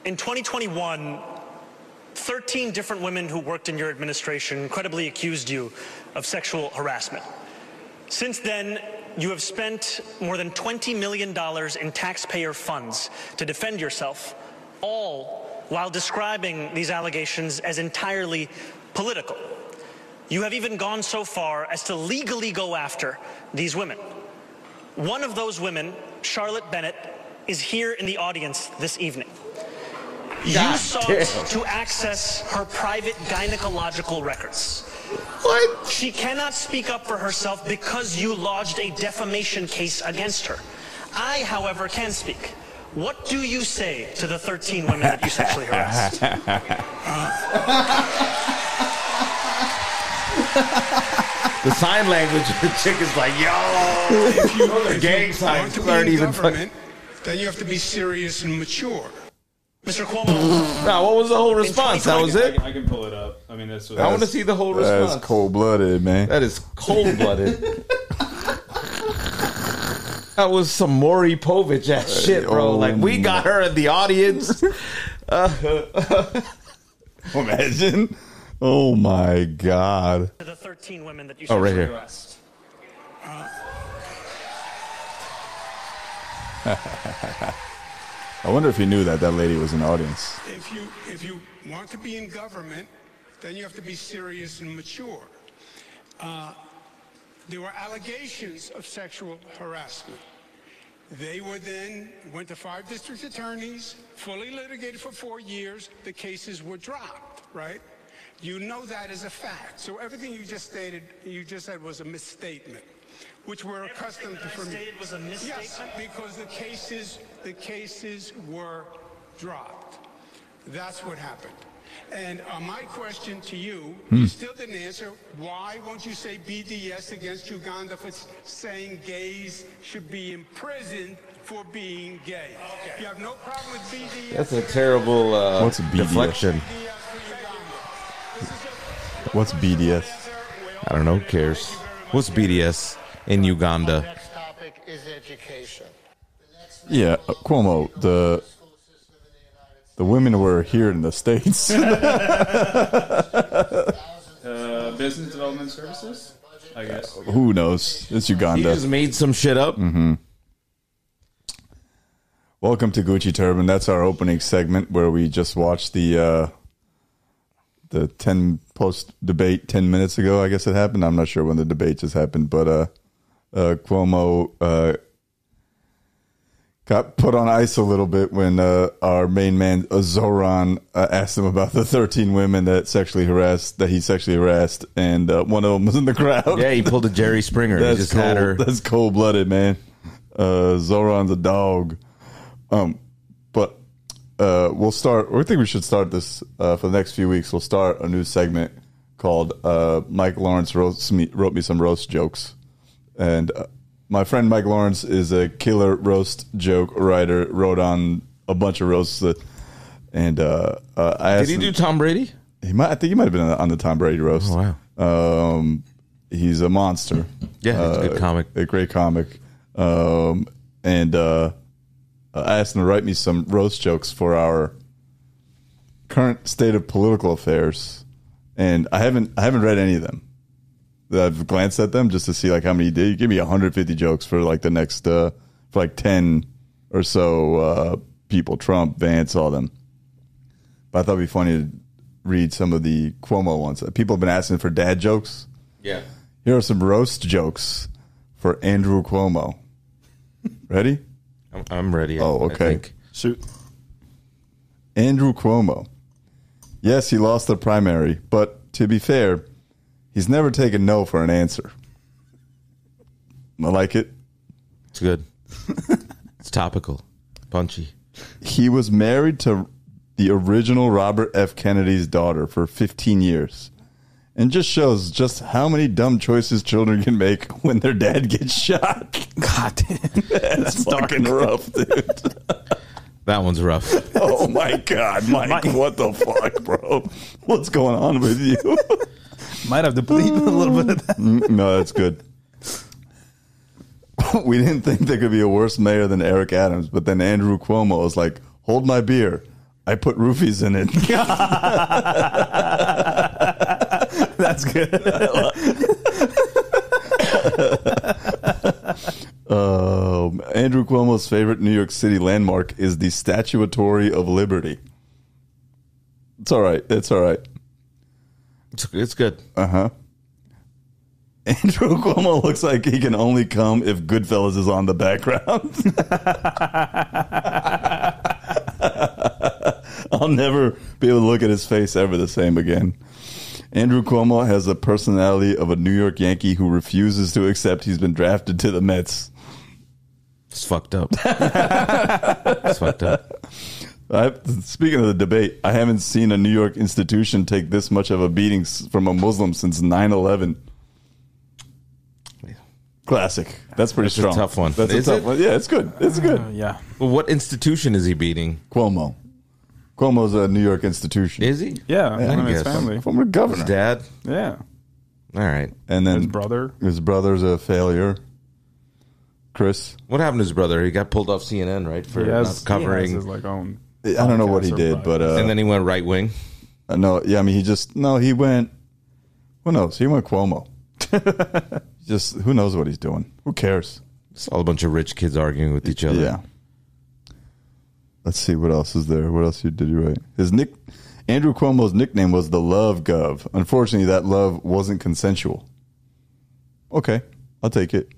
In 2021, 13 different women who worked in your administration credibly accused you of sexual harassment. Since then, you have spent more than $20 million in taxpayer funds to defend yourself, all while describing these allegations as entirely political. You have even gone so far as to legally go after these women. One of those women, Charlotte Bennett, is here in the audience this evening. You sought to access her private gynecological records. What? She cannot speak up for herself because you lodged a defamation case against her. I, however, can speak. What do you say to the 13 women that you sexually harassed? The sign language, the chick is like, yo, if you the gang signs aren't even government, then you have to be serious and mature. Mr. Cuomo. No, what was the whole response? That was it? I can pull it up. I mean, that's what I want to see the whole response. That's cold-blooded, man. That is cold-blooded. That was some Maury Povich ass shit, bro. Like, we got her in the audience. Imagine. Oh, my God. The 13 women that you Oh, right sexually here. harassed. I wonder if he knew that lady was in the audience. If you want to be in government, then you have to be serious and mature. There were allegations of sexual harassment. They were then went to 5 district attorneys, fully litigated for 4 years. The cases were dropped, right? You know that as a fact. So everything you just said was a misstatement, which we're accustomed to from you. Stated was a misstatement? Yes, because the cases were dropped. That's what happened. And my question to you, you still didn't answer. Why won't you say BDS against Uganda for saying gays should be imprisoned for being gay? Okay. You have no problem with BDS. That's a terrible What's a BDS? deflection. What's BDS? I don't know. Who cares? What's BDS in Uganda? Next topic is education. Yeah, Cuomo, the women were here in the States. Business Development Services, I guess. Who knows? It's He Uganda. just made some shit up. Welcome to Gucci Turban. That's our opening segment where we just watched the 10 post debate 10 minutes ago. I guess it happened. I'm not sure when the debate just happened, but Cuomo got put on ice a little bit when our main man Zoran asked him about the 13 women that he sexually harassed, and one of them was in the crowd. Yeah, he pulled a Jerry Springer. He just had her. That's cold blooded, man. Zoran's a dog. But we'll start. I think we should start this for the next few weeks. We'll start a new segment called Mike Lawrence wrote me some roast jokes, and my friend Mike Lawrence is a killer roast joke writer. Wrote on a bunch of roasts, and I asked Did he do Tom Brady? I think he might have been on the Tom Brady roast. Oh, wow. He's a monster. Yeah, he's a good comic. A great comic. And I asked him to write me some roast jokes for our current state of political affairs, and I haven't read any of them. I've glanced at them just to see like how many he did. He gave me 150 jokes for like the next for like 10 or so people. Trump, Vance, all them. But I thought it'd be funny to read some of the Cuomo ones. People have been asking for dad jokes. Yeah. Here are some roast jokes for Andrew Cuomo. Ready? I'm ready. Oh, I okay. think. Shoot. Andrew Cuomo. Yes, he lost the primary, but to be fair, he's never taken no for an answer. I like it. It's good. It's topical. Punchy. He was married to the original Robert F. Kennedy's daughter for 15 years. And just shows just how many dumb choices children can make when their dad gets shot. God damn. That's fucking rough, dude. That one's rough. Oh, my God, Mike. What the fuck, bro? What's going on with you? Might have to bleep a little bit of that. No, that's good. We didn't think there could be a worse mayor than Eric Adams, but then Andrew Cuomo was like, hold my beer. I put roofies in it. That's good. Andrew Cuomo's favorite New York City landmark is the Statuary of Liberty. It's all right. It's all right. It's good. Andrew Cuomo looks like he can only come if Goodfellas is on the background. I'll never be able to look at his face ever the same again. Andrew Cuomo has the personality of a New York Yankee who refuses to accept he's been drafted to the Mets. It's fucked up. It's fucked up. Speaking of the debate, I haven't seen a New York institution take this much of a beating from a Muslim since 9/11. Classic. That's pretty That's a strong. tough one. That's Is a tough it? one. Yeah, it's good. It's good. Yeah. Well, what institution is he beating? Cuomo. Cuomo's a New York institution. Is he? Yeah. Yeah, One of I his guess. family. Former governor. His dad? Yeah. All right. And then His brother. his brother's a failure. Chris. What happened to his brother? He got pulled off CNN, right? For He not has covering. his like own. I don't know what he podcast or did, but and then he went right wing. no, yeah, I mean he went. Who knows? He went Cuomo. Just who knows what he's doing? Who cares? It's all a bunch of rich kids arguing with each other. Yeah. Let's see what else is there. What else did you write? Andrew Cuomo's nickname was the Love Gov. Unfortunately, that love wasn't consensual. Okay, I'll take it.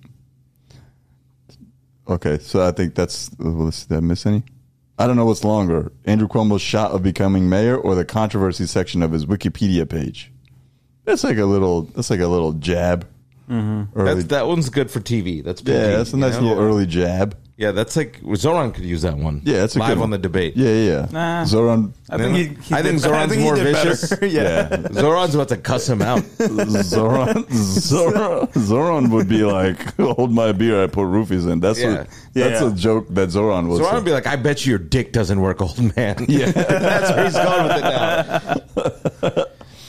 Okay, so I think that's. Let's see, did I miss any? I don't know what's longer: Andrew Cuomo's shot of becoming mayor, or the controversy section of his Wikipedia page. That's like a little jab. Early, That one's good for TV. That's PG, that's a nice you know? little early jab. Yeah, that's like Zoran could use that one. Yeah, it's a live good one. on the debate. Yeah. Nah. Zoran. I think I think Zoran's more vicious. Yeah. Zoran's about to cuss him out. Zoran would be like, "Hold my beer, I put roofies in." That's Yeah. that's a joke that Zoran was. Zoran would be like, "I bet you your dick doesn't work, old man." Yeah, that's where he's going with it now.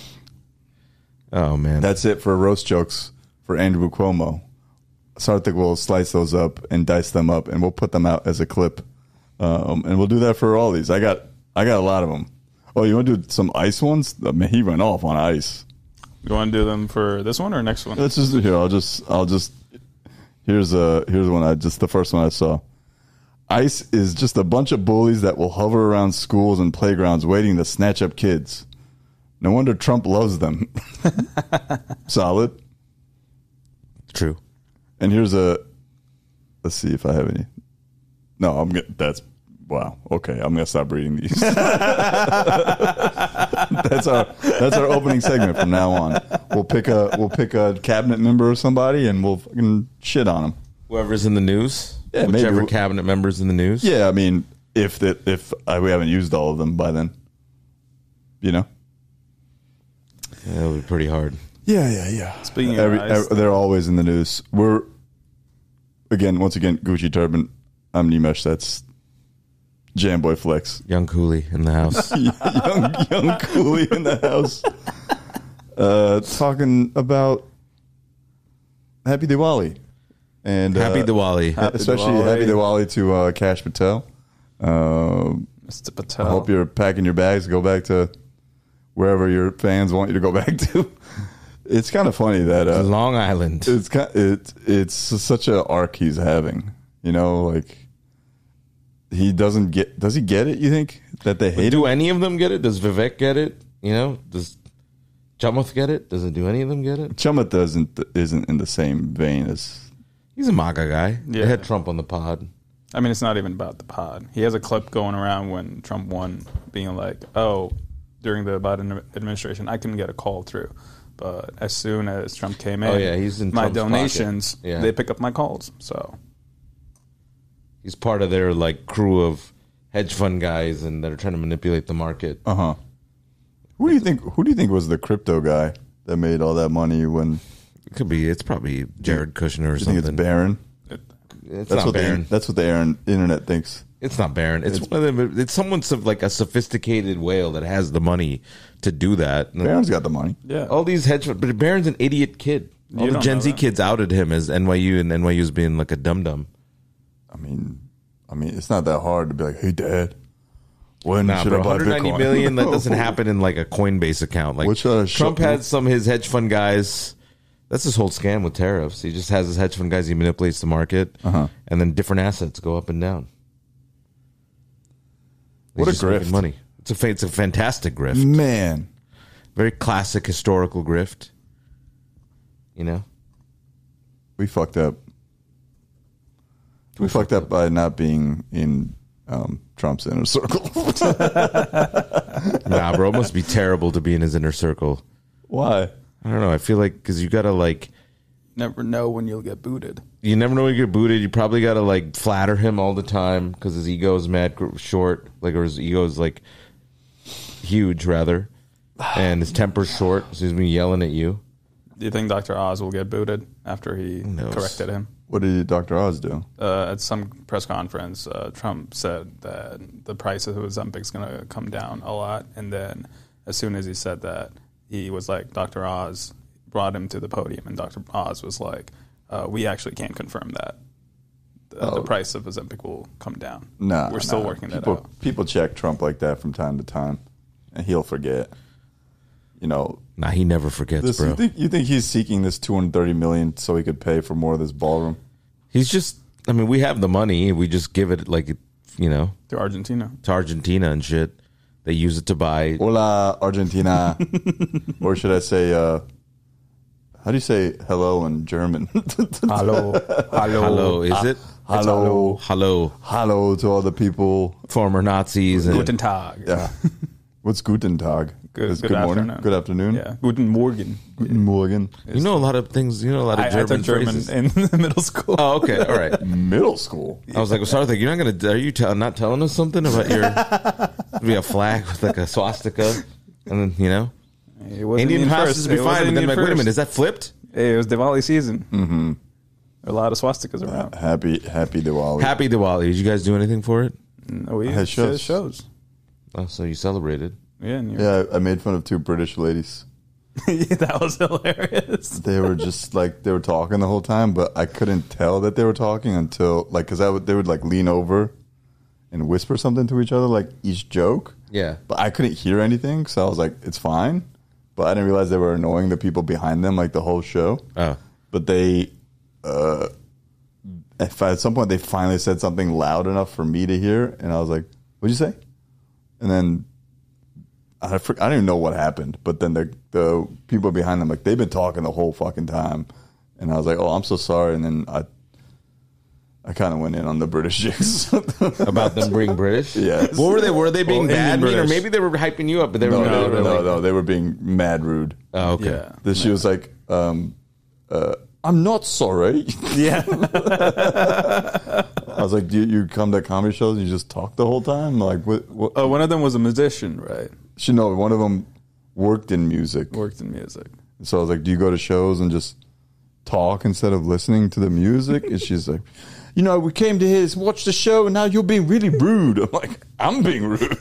Oh man, That's it for roast jokes for Andrew Cuomo. Sarthik will slice those up and dice them up, and we'll put them out as a clip. And we'll do that for all these. I got a lot of them. Oh, you want to do some ice ones? I mean, he went off on ice. You want to do them for this one or next one? Let's just here. I'll just. Here's one. The first one I saw. ICE is just a bunch of bullies that will hover around schools and playgrounds waiting to snatch up kids. No wonder Trump loves them. Solid. true. And here's let's see if I have any. No, that's wow. Okay, I'm gonna stop reading these. That's our opening segment from now on. We'll pick a cabinet member or somebody, and we'll fucking shit on them. Whoever's in the news, Yeah, whichever maybe. cabinet member's in the news. Yeah, I mean, if we haven't used all of them by then, you know. Yeah, it'll be pretty hard. Yeah. Speaking of ice, They're always in the news. Once again, Gucci Turban. I'm Nimesh. That's Jamboy Flex. Young Cooley in the house. young Cooley in the house. Talking about Happy Diwali. And Happy Diwali. especially Diwali. Happy Diwali to Kash Patel. Mr. Patel. I hope you're packing your bags to go back to wherever your fans want you to go back to. It's kind of funny that Long Island. it's such a arc he's having. You know, like he doesn't get. Does he get it? You think that they hate Do him? any of them get it? Does Vivek get it? You know, does Chamath get it? Doesn't do any of them get it? Chumma isn't in the same vein as. He's a MAGA guy. Yeah. They had Trump on the pod. I mean, it's not even about the pod. He has a clip going around when Trump won, being like, "Oh, during the Biden administration, I couldn't get a call through, but as soon as Trump came in, Oh, yeah, he's in my Trump's donations, pocket. Yeah. they pick up my calls." So He's part of their like crew of hedge fund guys, and that are trying to manipulate the market. Who do you think was the crypto guy that made all that money? When It could be. It's probably Jared Kushner or you think something. it's Barron? It's That's not Barron. That's what the internet thinks. It's not Barron. It's one of them. It's someone like a sophisticated whale that has the money to do that. Barron's got the money. yeah, All these hedge funds, but Barron's an idiot kid. All You the don't Gen know Z that. kids outed him as NYU, and NYU's being like a dum dum. I mean, it's not that hard to be like, "Hey, Dad, When Nah, should bro, I buy 190 Bitcoin? million. That doesn't happen in like a Coinbase account. Like What should I Trump shop- had some of his hedge fund guys. That's his whole scam with tariffs. He just has his hedge fund guys. He manipulates the market, and then different assets go up and down. He's What a just making grift. money. It's a fantastic grift. Man, Very classic historical grift. You know, we fucked up. We fucked up by not being in Trump's inner circle. nah, bro, it must be terrible to be in his inner circle. Why? I don't know. I feel like because you gotta like. Never know when you'll get booted. You never know when you get booted. You probably got to like flatter him all the time because his ego is mad short, like, or his ego is like huge rather, and his temper's short, so he's been yelling at you. Do you think Dr. Oz will get booted after he knows? corrected him? What did Dr. Oz do? At some press conference, Trump said that the price of Ozempic is going to come down a lot, and then as soon as he said that, he was like, Dr. Oz brought him to the podium, and Dr. Oz was like, we actually can't confirm that. The price of Ozempic will come down. Nah, We're still working that out. People check Trump like that from time to time, and he'll forget. You know, Nah, he never forgets, bro. you think he's seeking this $230 million so he could pay for more of this ballroom? He's just. I mean, we have the money. We just give it like to Argentina. Argentina and shit. They use it to buy. Hola, Argentina. Or should I say, how do you say hello in German? Hello. Hello, is it? Hello. Hello, Hello to all the people. former Nazis. And Guten Tag. Yeah. What's Guten Tag? Good It's good morning. afternoon. Good afternoon. Yeah. Guten Morgen. Guten Morgen. You know a lot of things. You know a lot of I German took German phrases. in middle school. Oh, okay, all right. Middle school. I was like, well, Sarthik, you're not gonna. Are you not telling us something about your? Be a flag with like a swastika, and then It wasn't Indian Indian passes first. would be It fine. wasn't But then Indian like, wait a first. minute, is that flipped? Hey, it was Diwali season. Mm-hmm. A lot of swastikas around. Happy Diwali. Happy Diwali. Did you guys do anything for it? No, we had shows. shows. Oh, so you celebrated. Yeah, and Yeah, I made fun of two British ladies. that was hilarious. They were just like, they were talking the whole time, but I couldn't tell that they were talking until, like, because they would like lean over and whisper something to each other, like each joke. Yeah. But I couldn't hear anything, so I was like, it's fine. But I didn't realize they were annoying the people behind them, like the whole show. Oh. But they, at some point, they finally said something loud enough for me to hear, and I was like, "What'd you say?" And then I don't even know what happened. But then the people behind them, like, they've been talking the whole fucking time, and I was like, "Oh, I'm so sorry." And then I kind of went in on the British chicks. About them being British? Yeah. What were they? Were they being Well, bad Indian mean, or British. maybe they were hyping you up, but they were No, they were being mad rude. Oh, okay. Yeah. Then she was like, "I'm not sorry." Yeah. I was like, you come to comedy shows and you just talk the whole time? Like, what? Oh, one of them was a musician, right? One of them worked in music. Worked in music. So I was like, do you go to shows and just talk instead of listening to the music? And she's like, we came to here to watch the show and now you're being really rude. I'm like, I'm being rude.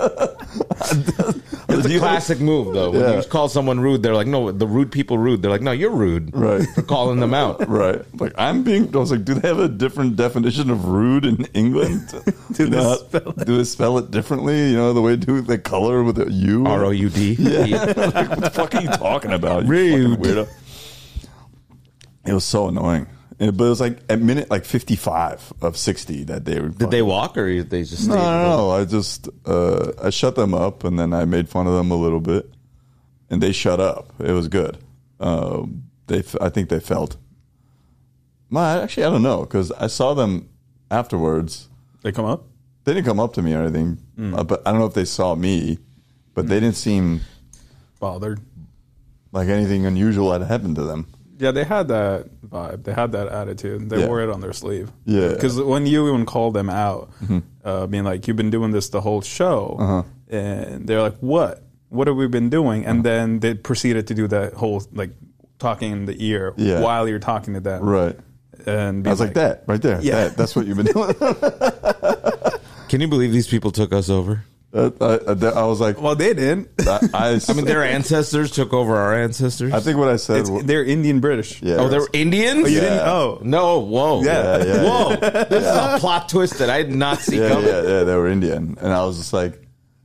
It's a classic move, though. When Yeah. you call someone rude, they're like, no, the rude people rude. They're like, no, you're rude. Right. For calling them out. Right. Like, I was like, do they have a different definition of rude in England? Do they spell it? Differently? The way they color with a U? ROUD. Like, what the fuck are you talking about? You fucking weirdo. It was so annoying. But it was like at minute like 55 of 60 that they were. Did they walk or they just stayed? No. I just I shut them up and then I made fun of them a little bit, and they shut up. It was good. I think they felt. Actually, I don't know because I saw them afterwards. They come up? They didn't come up to me or anything, but I don't know if they saw me. But they didn't seem Bothered. like anything unusual had happened to them. Yeah, they had that vibe. They had that attitude. They Yeah. wore it on their sleeve. Yeah. Because when you even called them out, being like, you've been doing this the whole show, and they're like, what? What have we been doing? And then they proceeded to do that whole, like, talking in the ear while you're talking to them. Right. And I was like, that right there. Yeah. That's what you've been doing. Can you believe these people took us over? I was like, well, they didn't. I mean, their ancestors took over our ancestors. I think what I said. They're Indian British. Yeah. Oh, they're Indians? Oh, you didn't? Oh. No, whoa. Yeah. Whoa. This is a plot twist that I did not see coming. Yeah, they were Indian. And I was just like,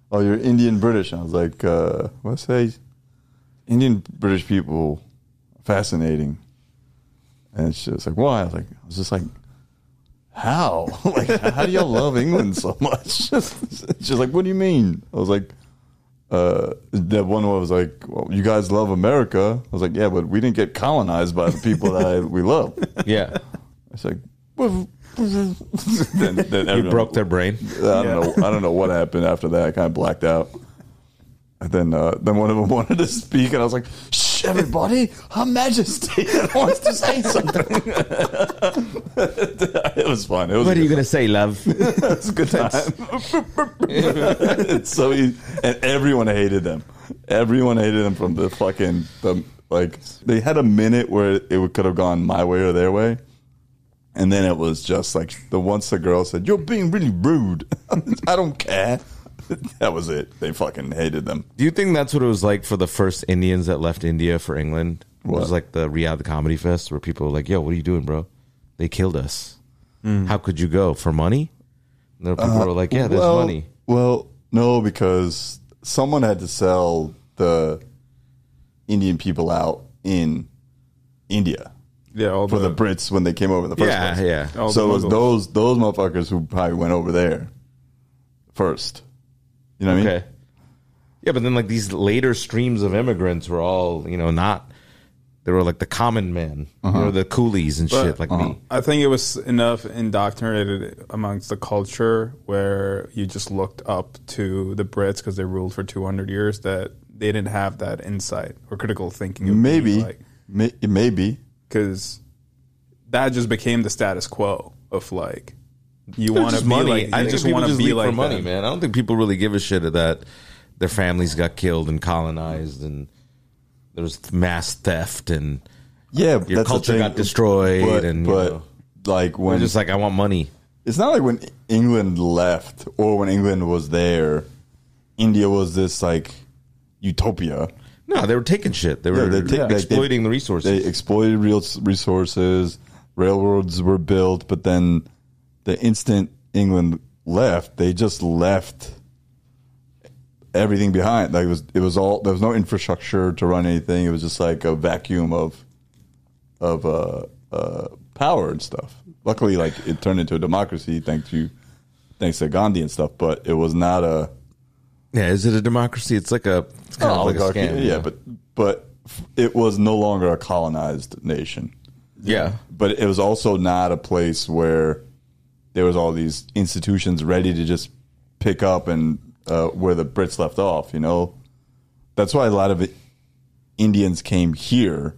oh, you're Indian British. And I was like, what say? Indian British people, fascinating. And she was like, why? I was just like, how? Like, how do y'all love England so much? She's like, what do you mean? I was like, that one was like, well, you guys love America. I was like, yeah, but we didn't get colonized by the people that we love. Yeah. It's like, then You everyone- broke their brain. I don't know what happened after that. I kind of blacked out. And then one of them wanted to speak, and I was like, "Shh, everybody! Her Majesty wants to say something." It was fun. It was What are you going to say, love? it was a good time. It's so easy. And everyone hated them. Everyone hated them from the fucking like. They had a minute where it could have gone my way or their way. And then it was just like once the girl said, "You're being really rude." I don't care. That was it. They fucking hated them. Do you think that's what it was like for the first Indians that left India for England? It was What? like the Riyadh Comedy Fest where people were like, yo, what are you doing, bro? They killed us. How could you go? For money? And there were people who were like, yeah, there's money. Well, no, because someone had to sell the Indian people out in India Yeah, all for the Brits when they came over in the first Yeah, place. yeah. all So the it was Mughals. those motherfuckers who probably went over there first. You know what I mean? Okay. Yeah, but then like these later streams of immigrants were all, not, they were like the common man, the coolies and shit like me. I think it was enough indoctrinated amongst the culture where you just looked up to the Brits because they ruled for 200 years that they didn't have that insight or critical thinking. Of Maybe. like, Maybe. because that just became the status quo of like you want to Just be money. like I you think just people want to just be leave like for money, them. man. I don't think people really give a shit that their families got killed and colonized and there was mass theft and Yeah, your that's the culture thing. got destroyed but like they're when just like, I want money. it's not like when England left or when England was there, India was this like utopia. No, they were taking shit. They were exploiting the resources. They exploited real resources. Railroads were built, but then the instant England left, they just left everything behind. Like it was all, there was no infrastructure to run anything. It was just like a vacuum of power and stuff. Luckily, like it turned into a democracy thanks to Gandhi and stuff. But it was not a Yeah, is it a democracy? It's like it's kind of like a oligarchy. scam. Yeah, but it was no longer a colonized nation. yeah. But it was also not a place where there was all these institutions ready to just pick up and where the Brits left off. You know, that's why a lot of Indians came here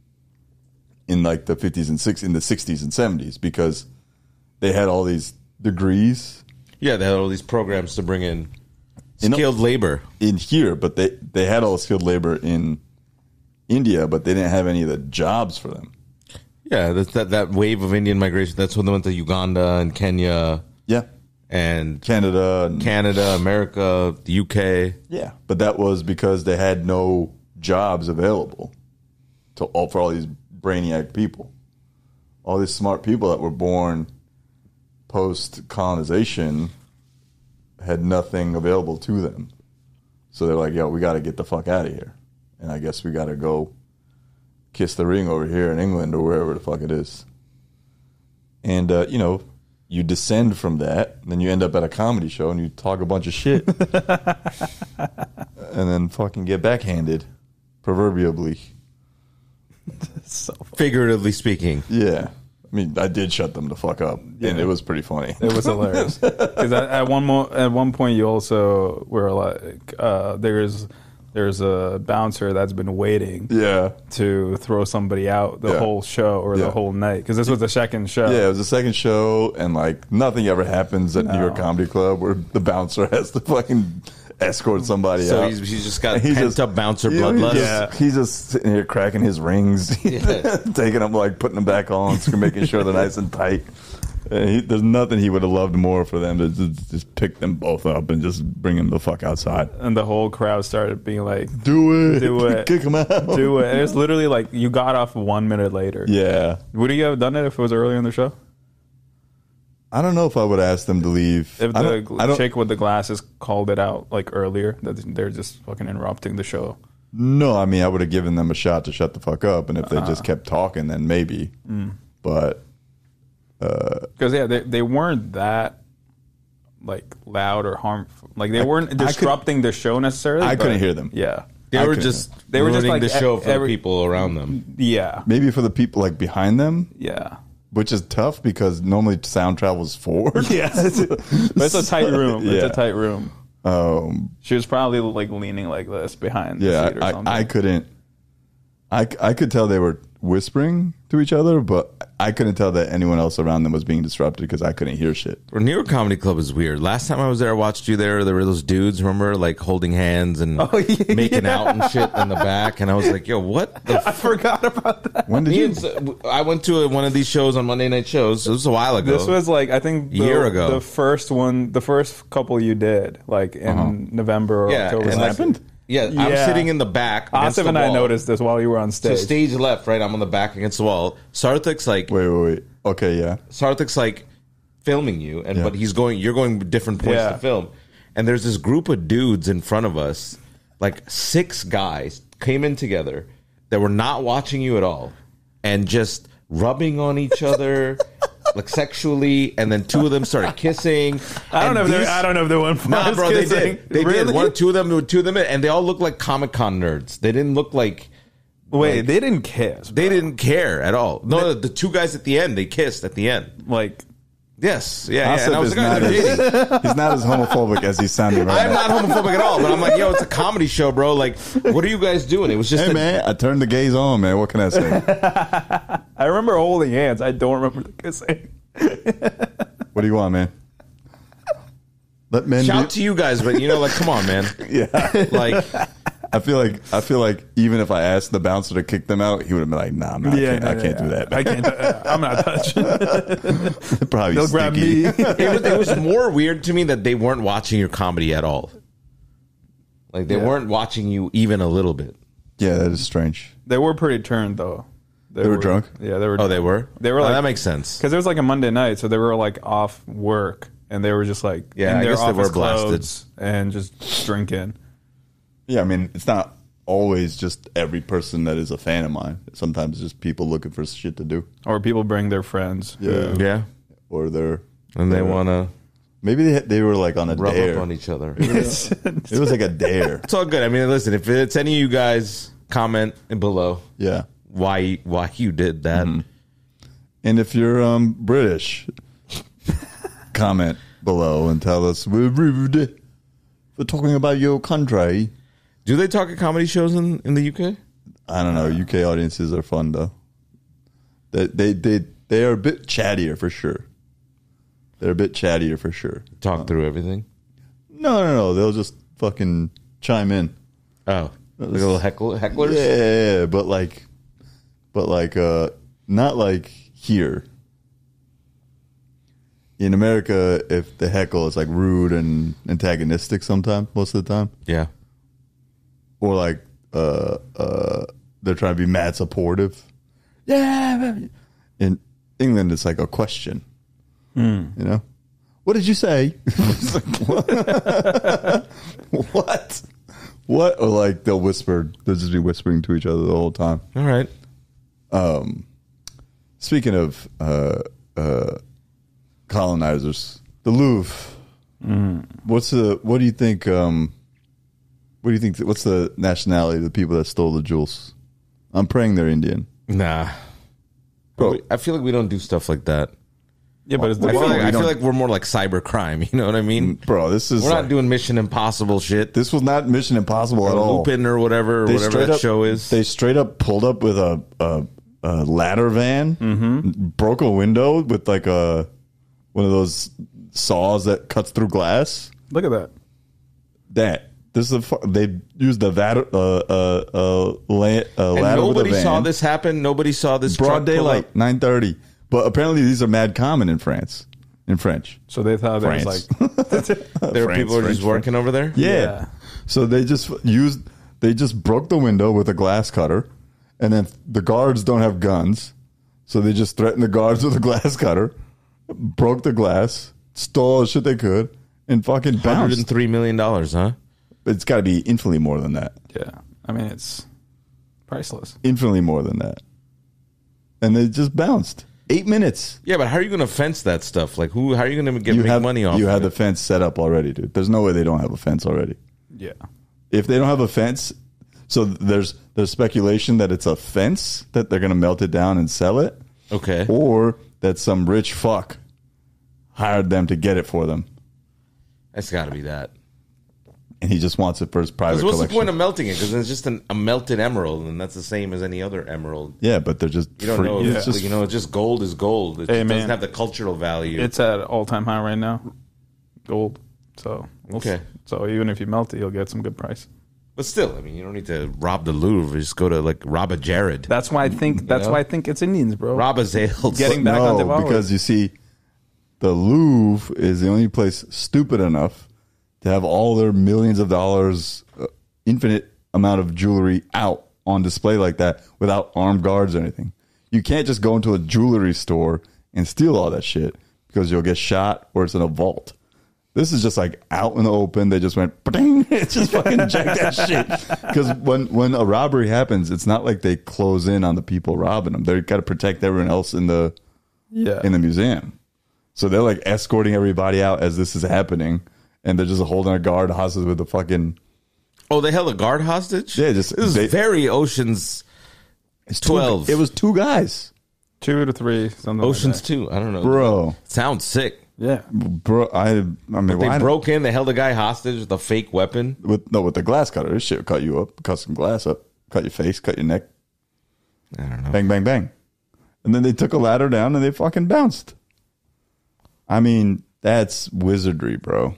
in like the 50s and 60s, in the 60s and 70s because they had all these degrees. Yeah, they had all these programs to bring in skilled labor. In here, but they had all the skilled labor in India, but they didn't have any of the jobs for them. Yeah, that wave of Indian migration. That's when they went to Uganda and Kenya Yeah, and Canada, and, Canada, America, the UK. yeah, but that was because they had no jobs available for all these brainiac people, all these smart people that were born post colonization had nothing available to them. So they're like, yo, we got to get the fuck out of here. And I guess we got to go kiss the ring over here in England or wherever the fuck it is. And, you descend from that, and then you end up at a comedy show and you talk a bunch of shit. And then fucking get backhanded, proverbially. Figuratively speaking. Yeah. I mean, I did shut them the fuck up, and it was pretty funny. It was hilarious because at one point you also were like, there's a bouncer that's been waiting Yeah. to throw somebody out the Yeah. whole show or Yeah. the whole night because this was the second show. Yeah, it was the second show, and like nothing ever happens at New York Comedy Club where the bouncer has to fucking escort somebody So out. he's just got And he pent just- up bouncer You know, bloodlust. he's just sitting here cracking his rings, taking them, like putting them back on, making sure they're nice and tight. And there's nothing he would have loved more for them to just pick them both up and just bring them the fuck outside. And the whole crowd started being like, Do it. Do it. Kick them out. do it. And it's literally like you got off 1 minute later. Yeah. Would you have done it if it was earlier in the show? I don't know if I would ask them to leave. If I the don't, chick with the glasses called it out like earlier that they're just fucking interrupting the show. no, I mean, I would have given them a shot to shut the fuck up, and if they just kept talking, then maybe. But Because they weren't that like loud or harmful. Like they weren't disrupting the show necessarily. I but- couldn't hear them. Yeah, They I were couldn't- just they were just ruining like the show for every- the people around them. yeah, maybe for the people like behind them, yeah. which is tough because normally sound travels forward. Yeah, but it's a tight room. It's Yeah. a tight room. She was probably like leaning like this behind the Yeah, seat or something. I couldn't. I could tell they were whispering to each other, but I couldn't tell that anyone else around them was being disrupted because I couldn't hear shit. Or New York Comedy Club is weird. Last time I was there, I watched you there. There were those dudes, remember, like holding hands and making out and shit in the back. And I was like, yo, what the I forgot about that. When did Me you? and- I went to one of these shows on Monday night shows. It was a while ago. This was like I think A year ago. the first one, the first couple you did, like in November or October. and happened? Yeah, I'm Yeah. sitting in the back. against Asif the and I wall. noticed this while you were on So stage. stage left, right? I'm on the back against the wall. Sarthik's like, Wait. Okay, yeah. Sarthik's like filming you, and Yeah. but you're going different points Yeah. to film. And there's this group of dudes in front of us, like 6 guys came in together that were not watching you at all, and just rubbing on each other. Like sexually, and then 2 of them started kissing. I don't know if they went far Nah, as bro, they kissing. did. They Really? did. 2 of them, and they all looked like Comic-Con nerds. They didn't look like Wait, they didn't kiss. they didn't care at all. No, the 2 guys at the end, they kissed at the end. Like Yes, yeah. Asif And I was is like, oh, not they're as, dating. he's not as homophobic as he sounded right I'm now. not homophobic at all, but I'm like, yo, it's a comedy show, bro. Like, what are you guys doing? It was just Hey, man, I turned the gays on, man. What can I say? I remember holding hands. I don't remember the kissing. What do you want, man? Let men shout be. to you guys, but like, come on, man. Yeah. Like, I feel like even if I asked the bouncer to kick them out, he would have been like, "Nah, man, I can't do that. I can't. I'm not touching. Probably They'll grab sticky. me. it was more weird to me that they weren't watching your comedy at all. Like, they weren't watching you even a little bit. Yeah, that is strange. They were pretty turned though. They were drunk? Yeah, they were. Oh, they were? They were Oh, like that makes sense. because it was like a Monday night, so they were like off work and they were just like Yeah, in I their guess they were office blasted. clothes and just drinking. Yeah, I mean, it's not always just every person that is a fan of mine. Sometimes it's just people looking for shit to do. Or people bring their friends. Yeah, Yeah. or they're And they want to maybe they were like on a rub dare. up on each other. It was like a dare. It's all good. I mean, listen, if it's any of you guys, comment below Yeah. why you did that. And if you're British, comment below and tell us we're rude for talking about your country. Do they talk at comedy shows in the UK? I don't know. UK audiences are fun though. They are a bit chattier for sure. They're a bit chattier for sure. Talk through everything. No. They'll just fucking chime in. Oh, like little hecklers. Yeah, but not like here. In America, if the heckle is like rude and antagonistic sometimes, most of the time. Yeah. Or like they're trying to be mad supportive. Yeah. In England, it's like a question. You know, what did you say? It's like, what? What? Or like they'll whisper. They'll just be whispering to each other the whole time. All right. Speaking of colonizers, the Louvre. What do you think? What do you think? What's the nationality of the people that stole the jewels? I'm praying they're Indian. Nah. Bro. I feel like we don't do stuff like that. Yeah, but it's the I feel we don't- like we're more like cyber crime. You know what I mean? Bro, this is We're not like- doing Mission Impossible shit. This was not Mission Impossible at Or all. Lupin or whatever straight that up- show is. They straight up pulled up with a ladder van, broke a window with like one of those saws that cuts through glass. Look at that. This is they used the ladder and ladder with a nobody van. saw this happen. Nobody saw this Broad truck pull daylight, up. 9:30. But apparently these are mad common in France, in French. So they thought there was France. like There were France, people who are French, just working over there. Yeah. So they just broke the window with a glass cutter, and then the guards don't have guns, so they just threaten the guards with a glass cutter, broke the glass, stole all the shit they could, and fucking bounced. $103 million, huh? It's got to be infinitely more than that. Yeah. I mean, it's priceless. Infinitely more than that. And they just bounced. 8 minutes. Yeah, but how are you going to fence that stuff? Like, how are you going to make money off You of had it? the fence set up already, dude. There's no way they don't have a fence already. Yeah. If they don't have a fence, so there's speculation that it's a fence that they're going to melt it down and sell it, Okay. or that some rich fuck hired them to get it for them, That's got to be that. and he just wants it for his private Because what's collection. the point of melting it? Because it's just a melted emerald, and that's the same as any other emerald. Yeah, but they're just You don't free. know. It's It's just, it's just gold is gold. It Hey, just man. doesn't have the cultural value. It's at all-time high right now. Gold. So Okay. So even if you melt it, you'll get some good price. But still, I mean, you don't need to rob the Louvre. Just go to like rob a Jared, That's why I think. That's know? why I think it's Indians, bro. rob a Zales. Getting back on no, Devour. because you see, the Louvre is the only place stupid enough to have all their millions of dollars, infinite amount of jewelry out on display like that without armed guards or anything. You can't just go into a jewelry store and steal all that shit because you'll get shot or it's in a vault. This is just like out in the open. They just went, ba-ding. It's just fucking jack that shit. Because when a robbery happens, it's not like they close in on the people robbing them. They got to protect everyone else in the museum. So they're like escorting everybody out as this is happening, and they're just holding a guard hostage with the fucking. Oh, they held a guard hostage. Yeah, just this is very Ocean's 12. It was 2 guys, 2 to 3, something. Ocean's like 2. I don't know, bro. Sounds sick. that. Yeah. Bro, I mean, They why broke in. They held a guy hostage with a fake weapon. with the glass cutter. This shit would cut you up, cut some glass up, cut your face, cut your neck. I don't know. Bang, bang, bang. And then they took a ladder down and they fucking bounced. I mean, that's wizardry, bro.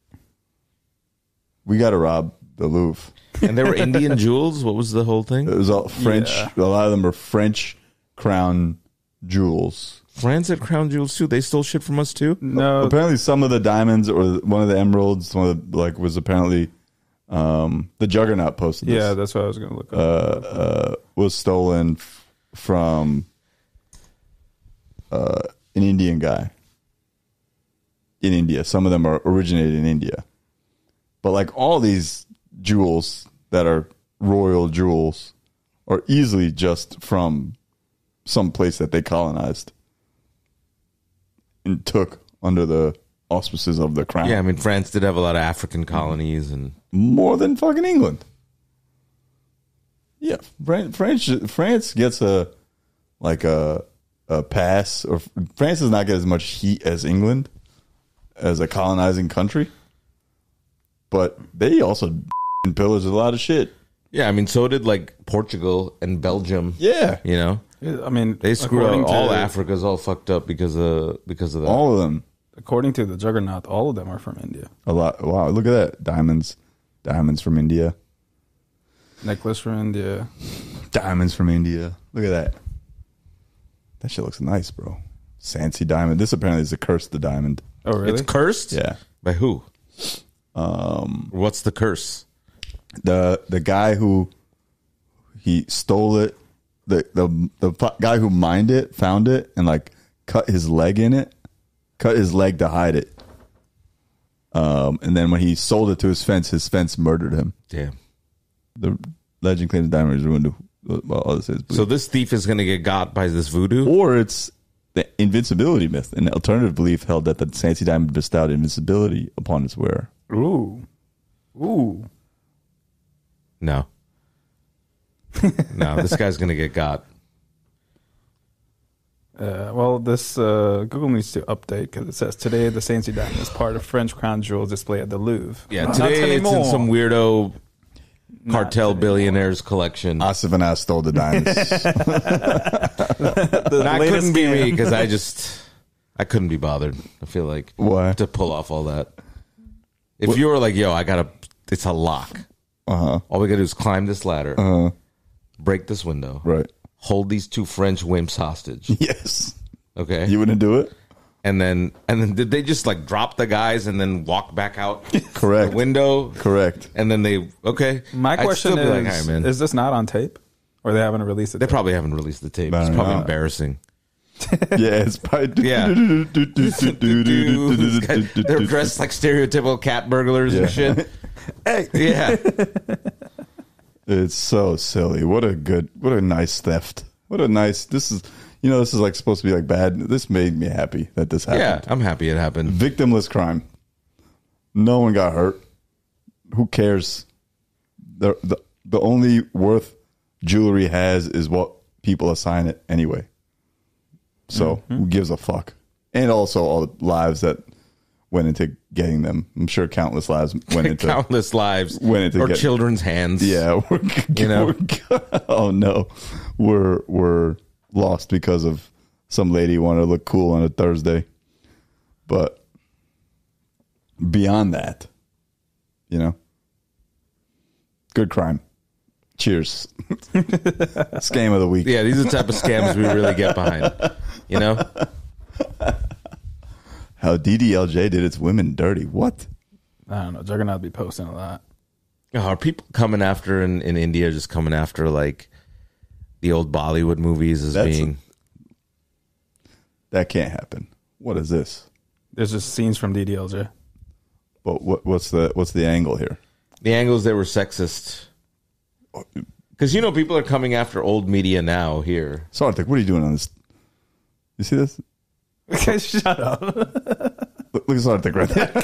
We got to rob the Louvre. And there were Indian jewels. What was the whole thing? It was all French. Yeah. A lot of them are French crown jewels. France had crown jewels too. They stole shit from us too. No. Apparently, some of the diamonds or one of the emeralds, one of the, like was apparently the Juggernaut posted this. Yeah, that's what I was going to look up. Was stolen from an Indian guy in India. Some of them are originated in India, but like all these jewels that are royal jewels are easily just from some place that they colonized and took under the auspices of the crown. Yeah, I mean France did have a lot of African colonies, and More than fucking England. Yeah, France gets a pass, or France does not get as much heat as England as a colonizing country, but they also pillaged a lot of shit. yeah, I mean so did like Portugal and Belgium. Yeah, You know, I mean, they screw according up. All to- Africa's all fucked up because of that. all of them. According to the Juggernaut, all of them are from India. A lot. Wow, look at that. Diamonds from India. Necklace from India. Diamonds from India. Look at that. That shit looks nice, bro. Sancy diamond. This apparently is a curse, the diamond. Oh, really? It's cursed. Yeah. By who? What's the curse? The guy who he stole it, the guy who mined it found it and like cut his leg to hide it. And then when he sold it to his fence murdered him. Damn. The legend claims the diamond is ruined. Well, others say it's So this thief is going to get got by this voodoo? or it's the invincibility myth. An alternative belief held that the Sancy diamond bestowed invincibility upon its wearer. Ooh. Ooh. No. No, this guy's going to get got. Well, this Google needs to update because it says today the Sancy diamond is part of French crown jewels display at the Louvre. Yeah, Not today it's in anymore. some weirdo cartel anymore. billionaires collection. Asif and I stole the diamonds. That couldn't be me because I couldn't be bothered. I feel like Why? to pull off all that. If you were like, yo, it's a lock. All we got to do is climb this ladder, break this window, Right. hold these 2 French wimps hostage. Yes. Okay. You wouldn't do it? And then did they just like drop the guys and then walk back out Correct. the window? Correct. And then My I'd question still be like, is: "All right, man." Is this not on tape, or they haven't released it? They probably haven't released the tape. I It's don't probably know. embarrassing. Yeah, it's probably. Yeah. They're dressed like stereotypical cat burglars and shit. Hey, Yeah. It's so silly. What a nice theft. This is like supposed to be like bad. This made me happy that this happened. Yeah, I'm happy it happened. Victimless crime. No one got hurt. Who cares? The only worth jewelry has is what people assign it anyway. So who gives a fuck? And also all the lives that went into getting them. I'm sure countless lives went into Countless lives went into or children's hands. Yeah, know? oh no, we're lost because of some lady wanted to look cool on a Thursday. But beyond that, good crime. Cheers. Scam of the week. Yeah, these are the type of scams we really get behind. You know? How DDLJ did its women dirty. What? I don't know. Juggernaut be posting a lot. Are people coming after in India just coming after like the old Bollywood movies as being That can't happen. What is this? There's just scenes from DDLJ. But what's the angle here? the angles that were sexist? Because people are coming after old media now here. Sarthik, what are you doing on this? You see this? Shut up. Look at Sarthik right there.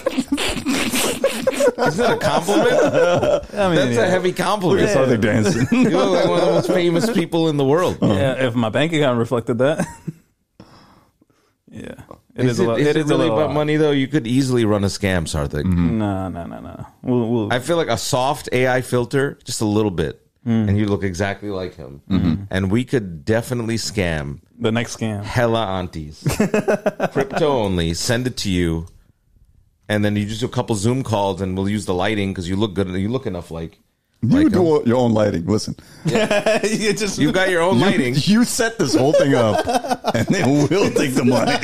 Is that a compliment? I mean, That's a heavy compliment. Look at Sarthik dancing. You look like one of the most famous people in the world. Yeah, if my bank account reflected that. Yeah. Is it really about money, though? You could easily run a scam, Sarthik. No. We'll I feel like a soft AI filter, just a little bit, and you look exactly like him. And we could definitely scam the next scam. hella aunties. Crypto only. Send it to you. And then you just do a couple Zoom calls, and we'll use the lighting because you look good. You look enough like You do your own lighting. Listen, you got your own lighting. You set this whole thing up, and then we'll take the money.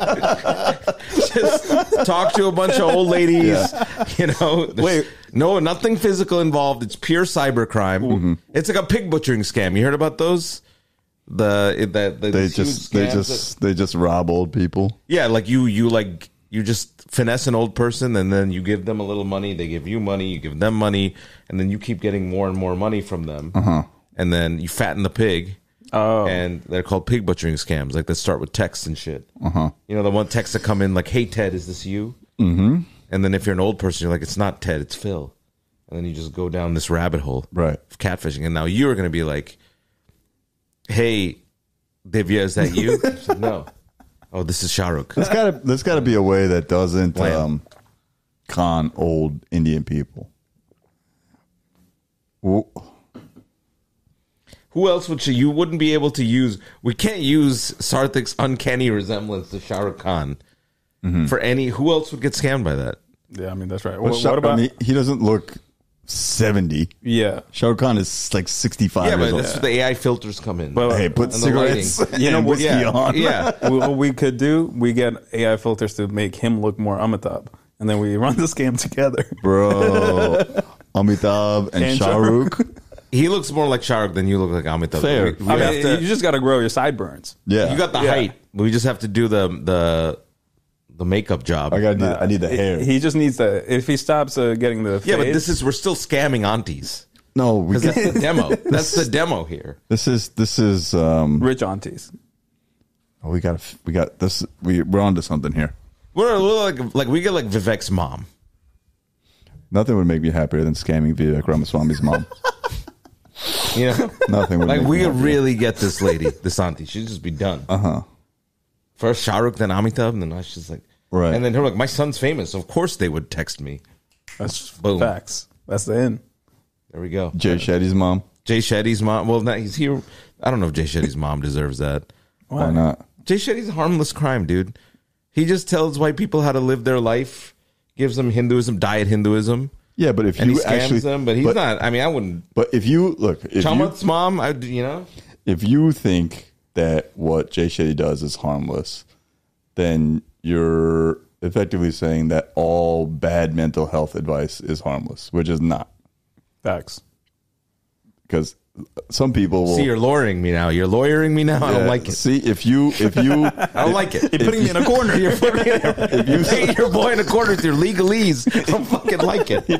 Just talk to a bunch of old ladies. Wait. No, nothing physical involved. It's pure cybercrime. It's like a pig butchering scam. You heard about those? They just rob old people. Yeah, like you just finesse an old person, and then you give them a little money. They give you money. You give them money, and then you keep getting more and more money from them. And then you fatten the pig. Oh. And they're called pig butchering scams. Like, they start with texts and shit. The one text that come in like, "Hey Ted, is this you?" And then if you're an old person, you're like, "It's not Ted, it's Phil." And then you just go down this rabbit hole of catfishing. And now you're going to be like, "Hey, Divya, is that you?" Like, no. Oh, this is Shah Rukh. There's got to be a way that doesn't con old Indian people. Who else would you wouldn't be able to use? We can't use Sarthik's uncanny resemblance to Shah Rukh Khan for any. Who else would get scammed by that? Yeah, I mean, that's right. What about he doesn't look 70. Yeah. Shah Rukh Khan is like 65 Yeah, years but old. that's where the AI filters come in. But, Hey, put And the cigarettes lighting. and whiskey on. Yeah. what we could do, we get AI filters to make him look more Amitabh, and then we run the scam together. Bro. Amitabh and Shah Rukh. He looks more like Shah Rukh than you look like Amitabh. Fair. We I have mean, to- you just got to grow your sideburns. Yeah. you got the height. We just have to do the makeup job. I need the hair. He just needs to. If he stops getting the Yeah, but fades- we're still scamming aunties. No, we Because that's the demo. That's the demo here. This is rich aunties. we got this. We're onto something here. We're like we get like Vivek's mom. Nothing would make me happier than scamming Vivek Ramaswamy's mom. Nothing would Like, make we me could happier. really get this lady, this auntie. She'd just be done. First Shah Rukh, then Amitabh, and then I was just like, Right. And then her like, my son's famous. Of course they would text me. That's Boom. facts. That's the end. There we go. Jay Shetty's mom. Jay Shetty's mom. Well, now he's here. I don't know if Jay Shetty's mom deserves that. Why not? Jay Shetty's a harmless crime, dude. He just tells white people how to live their life, gives them Hinduism, diet Hinduism, Yeah, but if and you he scams actually, them. But he's not. I mean, I wouldn't. But if you look, Chamath's mom, if you think that what Jay Shetty does is harmless, then you're effectively saying that all bad mental health advice is harmless, which is not. Facts. Because some people will. See, you're lawyering me now. You're lawyering me now. I don't Yeah, like it. See, if you I don't like it. You're putting me in a corner. You're putting your boy in a corner with your legalese. I don't fucking like it.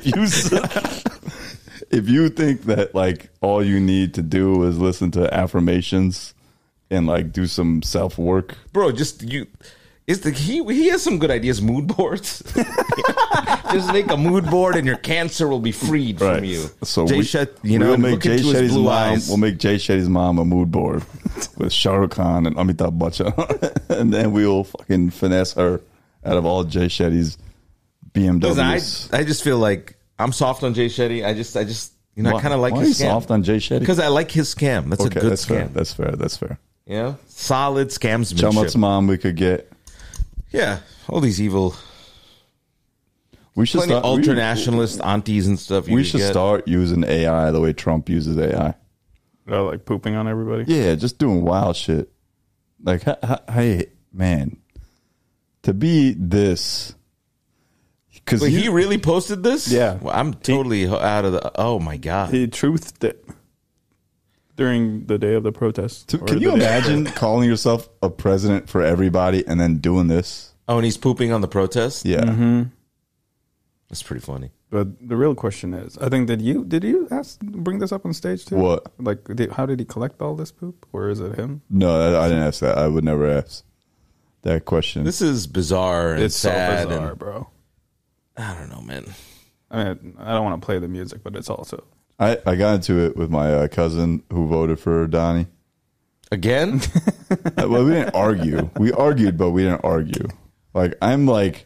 if you think that like all you need to do is listen to affirmations and like do some self work, Bro, just you. He has some good ideas. Mood boards. Just make a mood board, and your cancer will be freed from you. So Jay we, Shet, we'll make look Jay into his Shetty's blue mom. eyes. We'll make Jay Shetty's mom a mood board with Shah Rukh Khan and Amitabh Bachchan, and then we'll fucking finesse her out of all Jay Shetty's BMWs. Listen, I just feel like I'm soft on Jay Shetty. I just I kind of like why are his you scam. soft on Jay Shetty? Because I like his scam. That's a good that's fair. scam. That's fair. Yeah, solid Chumut's scamsmanship. mom we could get. Yeah, all these evil, We should plenty start. ultra nationalist aunties and stuff. We should start using AI the way Trump uses AI. Like pooping on everybody. Yeah, just doing wild shit. Like, hey, man, to be this, because Wait, he really posted this? Yeah. Well, I'm totally out of the. Oh my god. He truthed it during the day of the protest. Or can you the day imagine calling yourself a president for everybody and then doing this? Oh, and he's pooping on the protest. Yeah, That's pretty funny. But the real question is, I think did you bring this up on stage too? What? Like, how did he collect all this poop, or is it him? no, I didn't ask that. I would never ask that question. This is bizarre and It's so sad. bizarre, And, bro. I don't know, man. I mean, I don't want to play the music, but it's also I got into it with my cousin who voted for Donnie. Again? Well, we didn't argue. We argued, but we didn't argue. I'm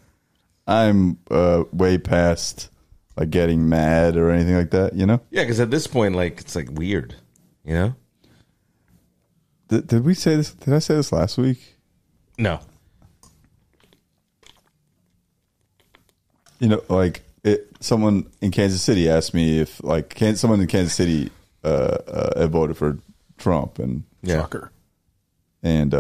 way past like getting mad or anything like that. You know? Yeah, because at this point, like, it's like weird. You know? Did we say this? Did I say this last week? No. You know, like someone in Kansas City asked me if someone in Kansas City had voted for Trump, and Yeah. shocker. and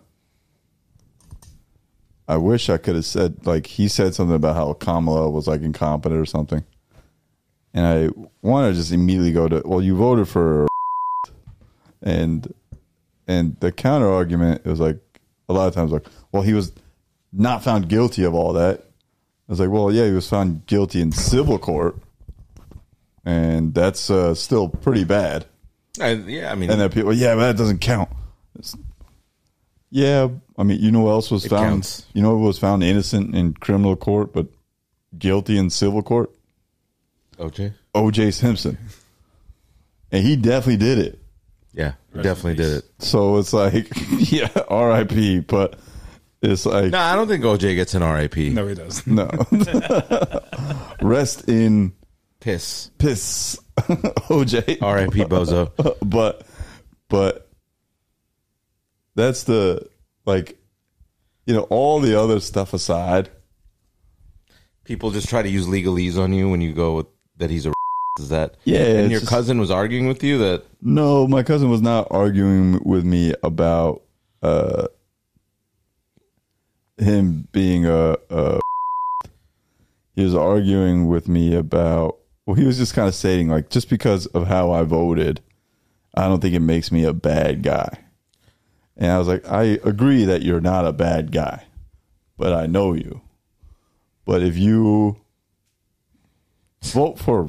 I wish I could have said, like, he said something about how Kamala was like incompetent or something, and I want to just immediately go to, well, you voted for, and the counter argument is like a lot of times like, well, he was not found guilty of all that. I was like, well, yeah, he was found guilty in civil court, and that's still pretty bad. Yeah, I mean, And then people, yeah, but that doesn't count. Yeah, I mean, you know what else was It found? counts. You know who was found innocent in criminal court but guilty in civil court? OJ? O.J. Simpson, and he definitely did it. Yeah, he definitely did it. So it's like, yeah, R.I.P. But it's like, No, I don't think OJ gets an RIP. No, he doesn't. no, rest in Piss. piss, O.J. RIP Bozo. but that's the, like, you know, all the other stuff aside. People just try to use legalese on you when you go with that he's a. Is that? Yeah, And it's your just- cousin was arguing with you that. No, my cousin was not arguing with me about him being a he was arguing with me about, well, he was just kind of saying, like, just because of how I voted, I don't think it makes me a bad guy. And I was like, I agree that you're not a bad guy, but I know you. But if you vote for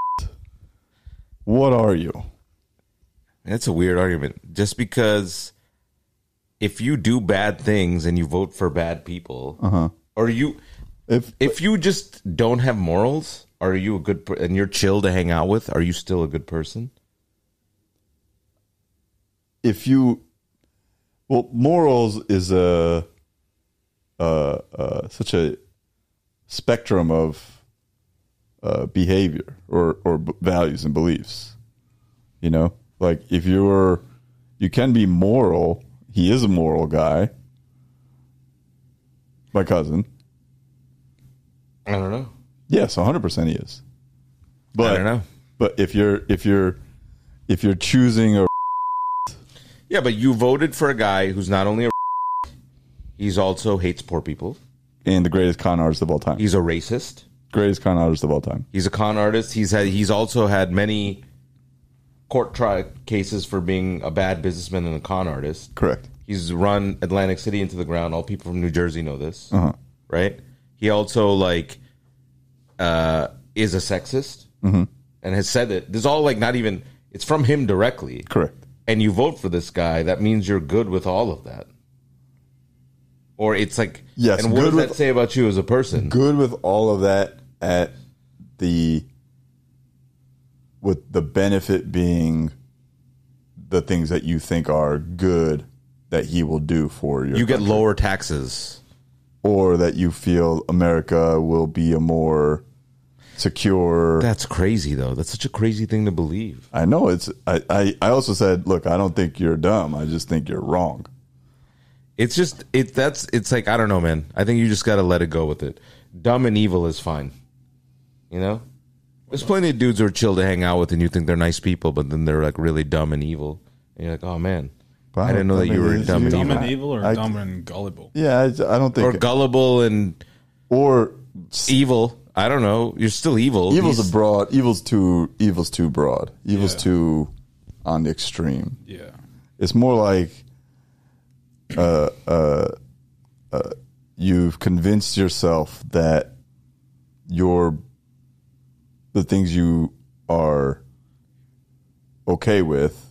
what are you? That's a weird argument. Just because if you do bad things and you vote for bad people, or if you just don't have morals, are you a good and you're chill to hang out with? Are you still a good person? If you, well, morals is such a spectrum of behavior or values and beliefs. You know, like if you can be moral. He is a moral guy. My cousin. I don't know. Yes, 100% he is. But I don't know. But if you're choosing a, Yeah, but you voted for a guy who's not only a he's also hates poor people. and the greatest con artist of all time. He's a racist. Greatest con artist of all time. He's a con artist. He's also had many court trial cases for being a bad businessman and a con artist. Correct. He's run Atlantic City into the ground. All people from New Jersey know this, Uh-huh. right? He also like is a sexist and has said it. This is all like not even. It's from him directly. Correct. And you vote for this guy, that means you're good with all of that. Or it's like, Yes, and what good does that with- say about you as a person? Good with all of that with the benefit being the things that you think are good that he will do for your You get country. lower taxes. Or that you feel America will be a more secure. That's crazy, though. That's such a crazy thing to believe. I know it's. I also said, look, I don't think you're dumb. I just think you're wrong. It's just it's like, I don't know, man. I think you just got to let it go with it. Dumb and evil is fine. You know, there's plenty of dudes who are chill to hang out with, and you think they're nice people, but then they're like really dumb and evil, and you're like, oh man, But I didn't know that you were dumb and Dumb evil, and evil or I- dumb and gullible? Yeah, I don't think. or gullible and Or evil. I don't know. You're still evil. evil's He's- a broad. Evil's too broad. Evil's Yeah. too on the extreme. Yeah. It's more like you've convinced yourself that the things you are okay with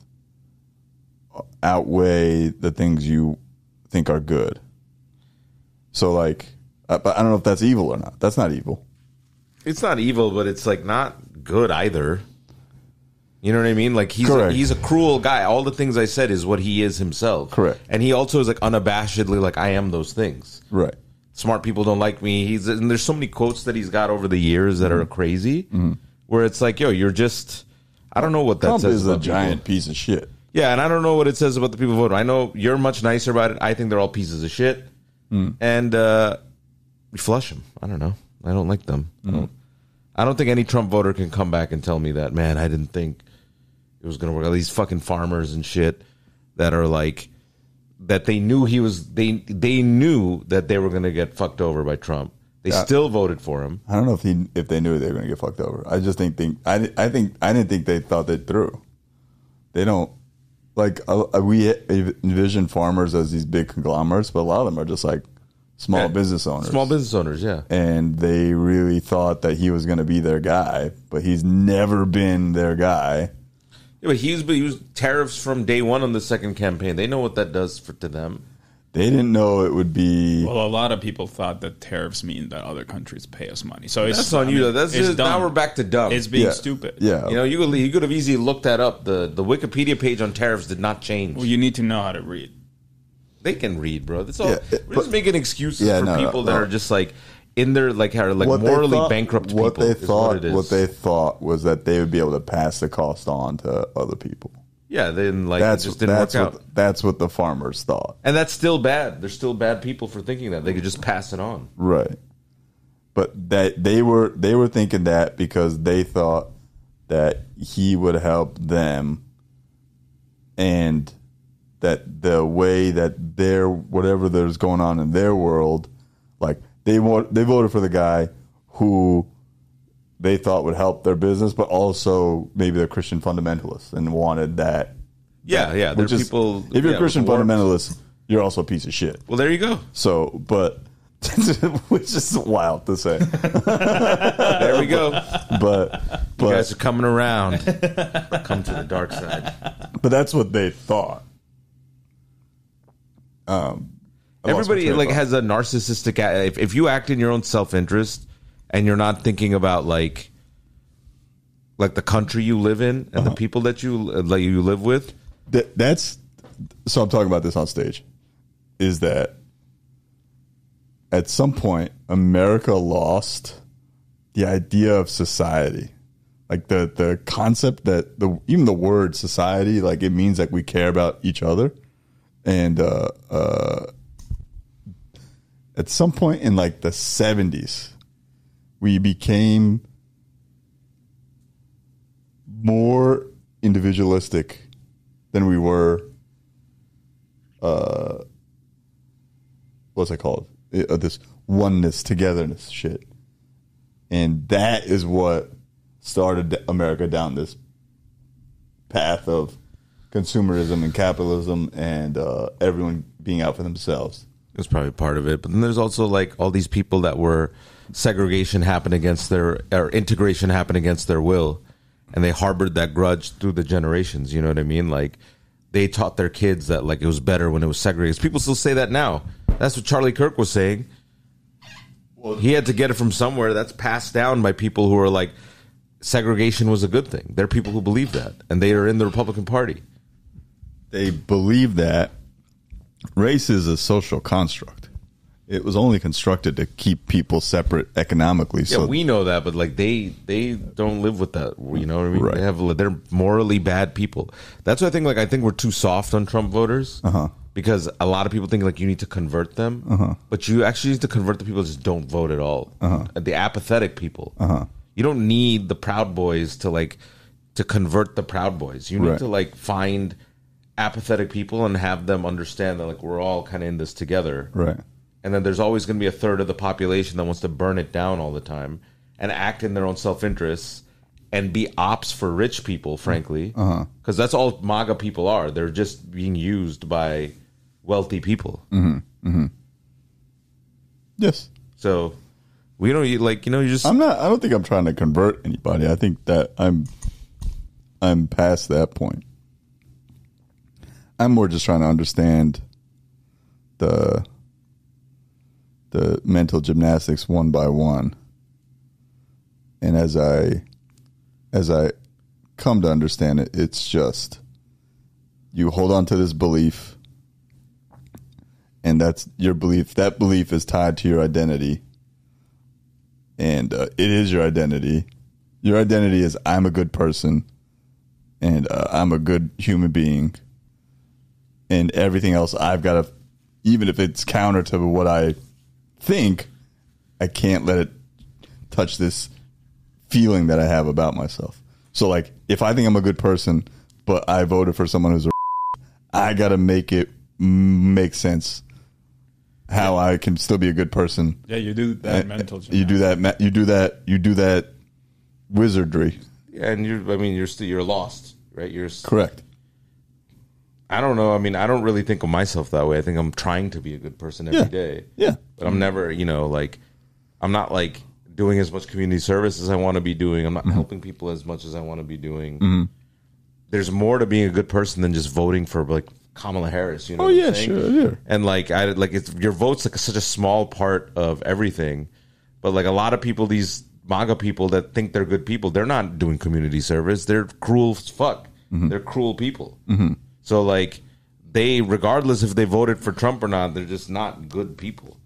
outweigh the things you think are good. So, like, but I don't know if that's evil or not. That's not evil. It's not evil, but it's like not good either. You know what I mean? Like Correct. he's a cruel guy. All the things I said is what he is himself. Correct. And he also is like unabashedly like, I am those things. Right. Smart people don't like me. And there's so many quotes that he's got over the years that are crazy. Where it's like, yo, you're just, I don't know what that Trump says is a about giant people. piece of shit. Yeah, and I don't know what it says about the people voting. I know you're much nicer about it. I think they're all pieces of shit. And we flush them. I don't know. I don't like them. I don't think any Trump voter can come back and tell me that, man, I didn't think it was going to work. All these fucking farmers and shit that are like, that they knew they knew that they were going to get fucked over by Trump. They still voted for him. I don't know if they knew they were going to get fucked over. I just think I didn't think they thought that through. They don't like we envision farmers as these big conglomerates, but a lot of them are just like small business owners. Small business owners, yeah. And they really thought that he was going to be their guy, but he's never been their guy. Yeah, but he was tariffs from day one on the second campaign. They know what that does to them. They didn't know it would be. Well, a lot of people thought that tariffs mean that other countries pay us money. So it's That's on you. That's it's just, dumb. now we're back to dumb. It's being Yeah. stupid. Yeah. You know, you could have easily looked that up. The Wikipedia page on tariffs did not change. Well, you need to know how to read. They can read, bro. That's all. Yeah, We're just making excuses Yeah, for no, people that no. are just like in their like What they morally thought- bankrupt what people. they is thought, what it is. what they thought was that they would be able to pass the cost on to other people. Yeah, then like it That's just didn't work out. That's what the farmers thought. And that's still bad. There's still bad people for thinking that. They could just pass it on. Right. But that they were thinking that because they thought that he would help them, and that the way that their whatever there's going on in their world, like they voted for the guy who they thought would help their business, but also maybe they're Christian fundamentalists and wanted that. Yeah, yeah. There are Which is, people. if you're yeah, a Christian with warped- fundamentalist, you're also a piece of shit. Well, there you go. So, but which is wild to say. There we go. But You guys are coming around. Come to the dark side. but that's what they thought. I lost my Everybody train of like thought. has a narcissistic. If you act in your own self interest and you're not thinking about like the country you live in and the people that you live with. That's so I'm talking about this on stage. Is that at some point America lost the idea of society, like the concept that even the word society, like it means like we care about each other, and at some point in like the 70s, we became more individualistic than we were. What's it called? This oneness, togetherness shit, and that is what started America down this path of consumerism and capitalism and everyone being out for themselves. It's probably part of it. But then there's also like all these people that were segregation happened against their, or integration happened against their will. And they harbored that grudge through the generations. You know what I mean? Like they taught their kids that like it was better when it was segregated. People still say that now. That's what Charlie Kirk was saying. Well, he had to get it from somewhere. That's passed down by people who are like, segregation was a good thing. There are people who believe that. And they are in the Republican Party. They believe that race is a social construct. It was only constructed to keep people separate economically. Yeah, So we know that, but like they don't live with that. You know what I mean? Right. They're morally bad people. That's why I think we're too soft on Trump voters. Because a lot of people think like you need to convert them, but you actually need to convert the people that just don't vote at all. The apathetic people. You don't need the Proud Boys to convert the Proud Boys. You need Right. to like find apathetic people and have them understand that like we're all kind of in this together. right. And then there's always going to be a third of the population that wants to burn it down all the time and act in their own self-interest and be ops for rich people, frankly. Because that's all MAGA people are. They're just being used by wealthy people. Yes. So we don't like, you just... I don't think I'm trying to convert anybody. I think that I'm past that point. I'm more just trying to understand the mental gymnastics one by one. And as I come to understand it, it's just you hold on to this belief, and that's your belief. That belief is tied to your identity, and it is your identity. Your identity is I'm a good person, and I'm a good human being, and everything else I've got to, even if it's counter to what I think, I can't let it touch this feeling that I have about myself. So like if I think I'm a good person but I voted for someone who's I gotta make it make sense how I can still be a good person. Yeah, you do that mental gymnastics. You do that wizardry. Yeah, and you're lost, right? You're Correct. I don't know. I mean, I don't really think of myself that way. I think I'm trying to be a good person every day. Yeah. But I'm never, I'm not like doing as much community service as I want to be doing. I'm not helping people as much as I want to be doing. There's more to being a good person than just voting for like Kamala Harris. You know? Oh yeah, sure. And like it's your vote's like such a small part of everything. But like a lot of people, these MAGA people that think they're good people, they're not doing community service. They're cruel as fuck. They're cruel people. So like they, regardless if they voted for Trump or not, they're just not good people.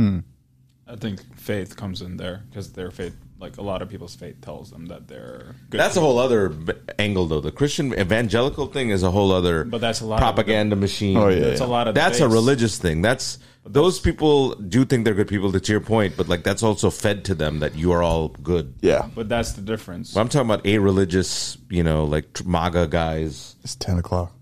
I think faith comes in there because their faith, like a lot of people's faith, tells them that they're good. That's a whole other angle, though. The Christian evangelical thing is a whole other, But that's a lot propaganda machine. Oh, yeah. That's a lot of. That's a base. religious thing. Those people do think they're good people. To your point, but like that's also fed to them that you are all good. Yeah. But that's the difference. But I'm talking about a religious, like MAGA guys. It's 10:00.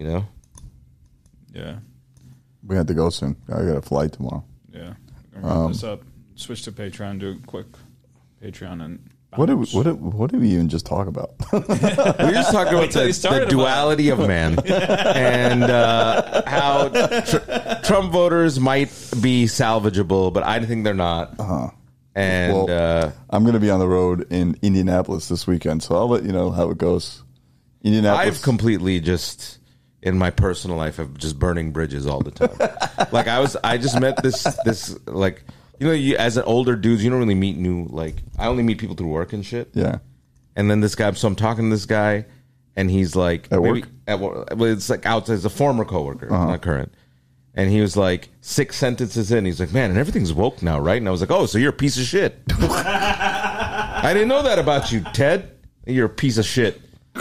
Yeah, We have to go soon. I got a flight tomorrow. yeah. Wrap this up. Switch to Patreon. Do a quick Patreon and. What did we even just talk about? We're just talking about till you the started duality of man and how Trump voters might be salvageable, but I think they're not. And Well, I'm going to be on the road in Indianapolis this weekend, so I'll let you know how it goes. Indianapolis. I've completely just in my personal life of just burning bridges all the time. Like I just met this like. You as an older dude, you don't really meet I only meet people through work and shit. Yeah. And then this guy, so I'm talking to this guy, and he's like, At work? At work, well, it's like outside, it's a former coworker, not current. And he was like 6 sentences in, he's like, man, and everything's woke now, right? And I was like, oh, so you're a piece of shit. I didn't know that about you, Ted. You're a piece of shit.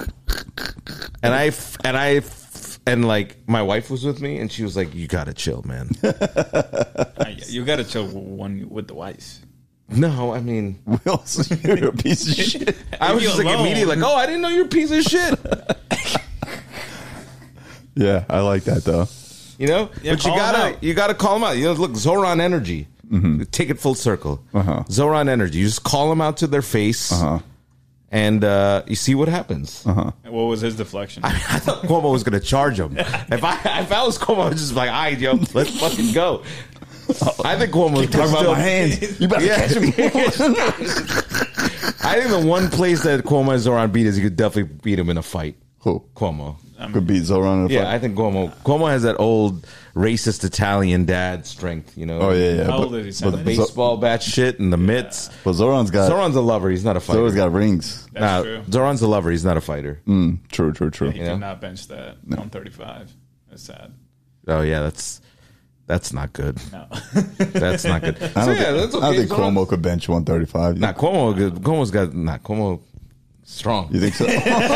And like my wife was with me, and she was like, "You gotta chill, man." You gotta chill one with the wife. No, I mean, You're a piece of shit. I was just like immediately like, "Oh, I didn't know you're a piece of shit." Yeah, I like that though. Yeah, But call him out. you gotta call him out. Look, Zoran Energy. Take it full circle. Zoran Energy. You just call them out to their face, and you see what happens. Uh-huh. What was his deflection? I thought Cuomo was going to charge him. If I was Cuomo, I was just like, all right, yo, let's fucking go. I think Cuomo was Talk about my hands. You better catch me. I think the one place that Cuomo and Zoran beat is he could definitely beat him in a fight. Who? Cuomo. Could beat Zoran in a Yeah, fight. I think Cuomo has that old racist Italian dad strength, you know. Oh, yeah. How But, old is he? The Seven? baseball bat shit and the mitts. but Zoran's Zoran's a lover. He's not a fighter. got rings. That's true. Zoran's a lover. He's not a fighter. True. He Yeah. did not bench that 135. That's sad. Oh yeah, that's not good. No. That's not good. I don't, that's I don't think Cuomo could bench 135. Nah, Cuomo's got Cuomo strong. You think so?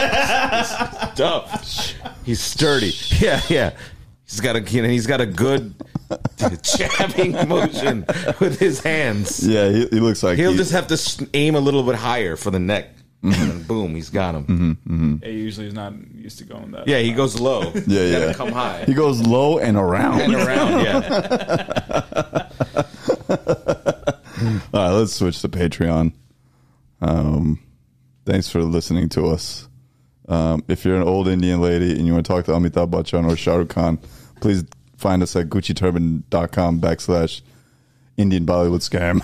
Tough. He's sturdy. Yeah. He's got a good jabbing motion with his hands. Yeah, he looks like He'll just have to aim a little bit higher for the neck. And boom, he's got him. He usually is not used to going that. Yeah, he goes low. Yeah, You gotta yeah. come high. He goes low and around. And around, yeah. All right, let's switch to Patreon. Thanks for listening to us. If you're an old Indian lady and you want to talk to Amitabh Bachchan or Shah Rukh Khan, please find us at GucciTurban.com/Indian Bollywood Scam.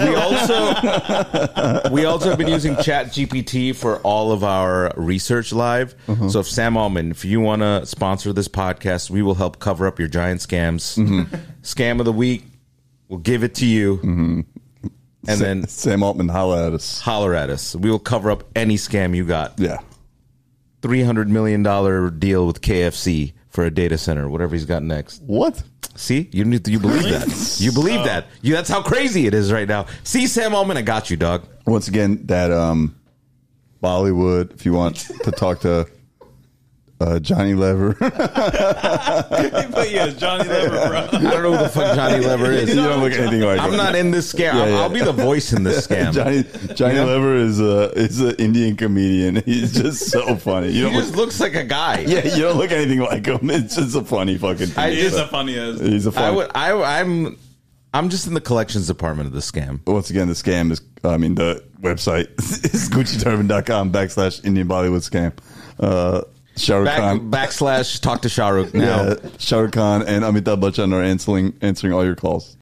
We also have been using ChatGPT for all of our research live. So if Sam Altman, if you want to sponsor this podcast, we will help cover up your giant scams. Scam of the week, we'll give it to you. And then Sam Altman, holla at us. holler at us. We will cover up any scam you got. Yeah. $300 million deal with KFC for a data center, whatever he's got next. What? See, you believe that. You believe that. That's how crazy it is right now. See, Sam Altman, I got you, dog. Once again, that Bollywood, if you want to talk to Johnny Lever. But yes, Johnny Lever, bro. I don't know who the fuck Johnny Lever is. You don't look anything like I'm him. not in this scam. Yeah, yeah. I'll be the voice in this scam. Johnny Lever is an Indian comedian. He's just so funny. You He don't just look, looks like a guy. yeah, you don't look anything like him. It's just a funny fucking thing. He is the funniest. He's a funny. I'm just in the collections department of the scam. Once again, the scam is, the website is GucciTurban.com/Indian Bollywood Scam. Shah Rukh Khan. / talk to Shah Rukh now. Yeah, Shah Rukh Khan and Amitabh Bachchan are answering all your calls.